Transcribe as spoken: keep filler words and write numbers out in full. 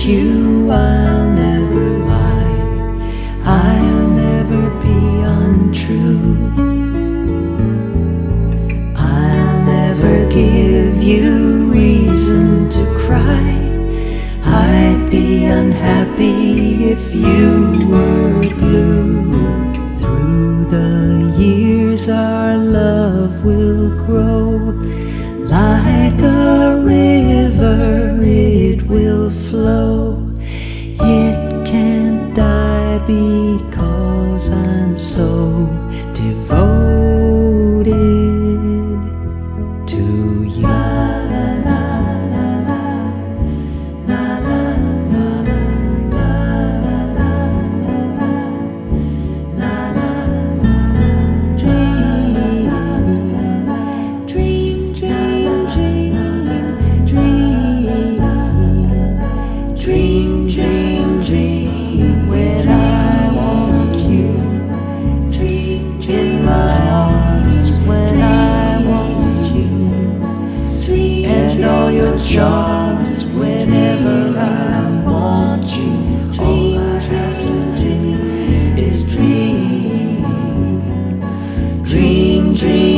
you, I'll never lie, I'll never be untrue. I'll never give you reason to cry, I'd be unhappy if you were blue. Through the years our love will grow, like a river it will flow. It can't die because I'm so devoted to you. Dream, dream, dream when I want you. Dream, dream in my arms when I want you. Dream, and all your charms whenever I want you. All I have to do is dream, dream, dream.